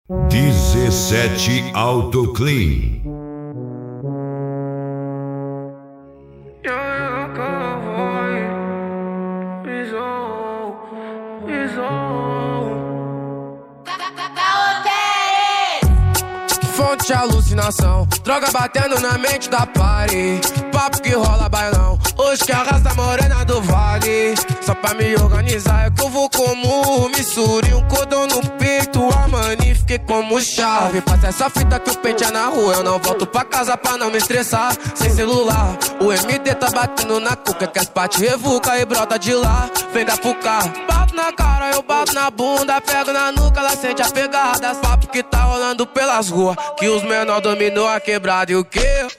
17 Auto Clean. Fonte de alucinação, droga batendo na mente da party. Papo que rola bailão, hoje que arrasta a morena do vale. Só pra me organizar é que eu vou como misture um cordão no peito, a mani fiquei como chave. Passa essa fita que o peito é na rua, eu não volto pra casa pra não me estressar. Sem celular, o MD tá batendo na cuca, que as partes revuca e brota de lá. Vem da Fuca, bato na cara, eu bato na bunda, pego na nuca, ela sente a pegada. Papo que tá rolando pelas ruas, que os menor dominou a quebrada. E o quê?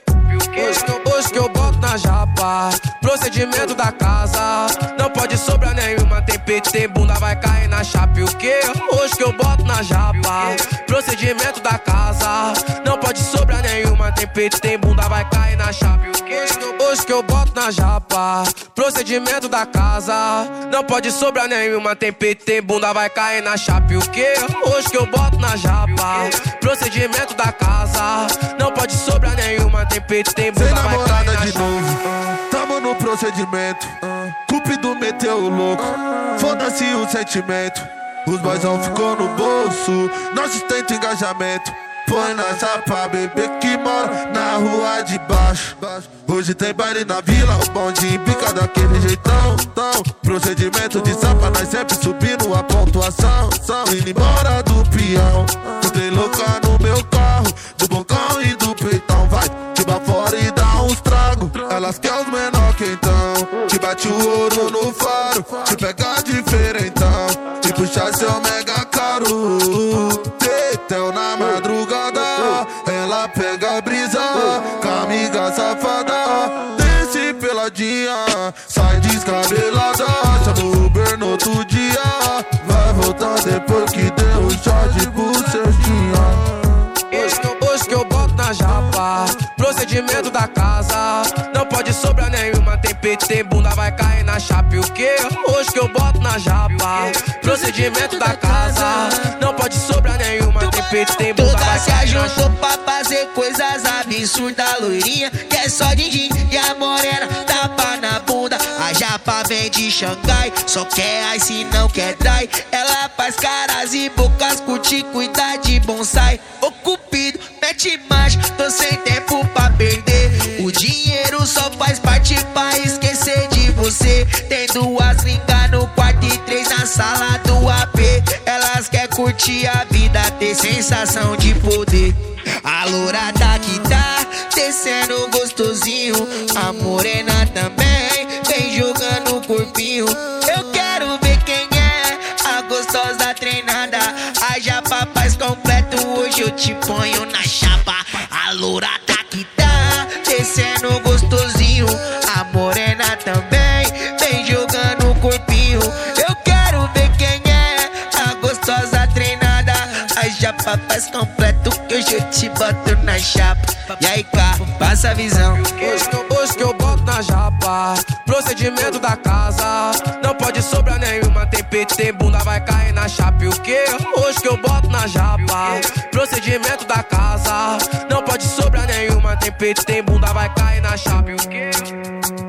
Hoje que eu boto na japa, procedimento da casa, não pode sobrar nenhuma. Tem peito, tem bunda, vai cair na chapa. E o quê? Hoje que eu boto na japa, procedimento da casa, não pode sobrar nenhuma. Tem peito, tem bunda, vai cair na chapa. E o quê? Hoje que eu boto na japa, procedimento da casa, não pode sobrar nenhuma. Tem peito, tem bunda, vai cair na chapa. E o quê? Hoje que eu boto na japa, procedimento da casa, não pode sobrar nenhuma. Tem peito, tem bunda, vai cair na chapa. De novo, tamo no procedimento. Cupido meteu o louco, foda-se o sentimento. Os boyzão ficou no bolso, nós sustenta engajamento. Põe na chapa, bebê que mora na rua de baixo. Hoje tem baile na vila, o bonde pica daquele jeitão. Procedimento de sapa, nós sempre subindo a pontuação. Indo embora do peão, tu tem louca no meu carro, do bocão e do peitão. Vai, te vai fora e dá uns tragos. Elas querem os menor que então, te bate o ouro no faro, te pega diferentão e puxa seu mega caro. Deitão na madrugada, ela pega a brisa, com a amiga safada. Desce peladinha, sai descabelada, chama o Uber no outro dia, vai voltar depois que deu o shot pro cestinha. Hoje que eu boto na japa, procedimento da casa, não pode sobrar nenhuma. Tem peito, tem bunda, vai cair na chapa. E o quê? Hoje que eu boto na japa, procedimento da casa, não pode sobrar nenhuma. Tem peito, tem bunda, vai cair na chapa. Toda se ajuntou pra fazer coisas absurdas. Loirinha, que é só din-din, e a morena tapa na bunda. A japa vem de Xangai, só quer ice, não quer dry. Ela faz caras e bocas, curte, cuida de bonsai. Ô Cupido, mete marcha, tô sem tempo pra perder. O dinheiro só faz parte pra esquecer de você. Tem 2 lingas no quarto e 3 na sala do AP. Elas quer curtir a vida, ter sensação de poder. A lourada que tá descendo gostosinho, a morena também vem jogando o corpinho. Eu quero ver quem é a gostosa treinada. A japa faz completo, hoje eu te ponho na chapa. A lourada que tá descendo gostosinho, a morena também vem jogando o corpinho. Eu quero ver quem é a gostosa treinada. A japa faz completo, que hoje eu te boto na chapa. E aí, cá, passa a visão. Hoje que eu boto na japa, procedimento da casa, não pode sobrar nenhuma. Tem peito, tem bunda, vai cair na chapa. E o quê? Hoje que eu boto na japa, procedimento da casa, não pode sobrar nenhuma. Tem peito, tem bunda, vai cair na chapa. E o quê?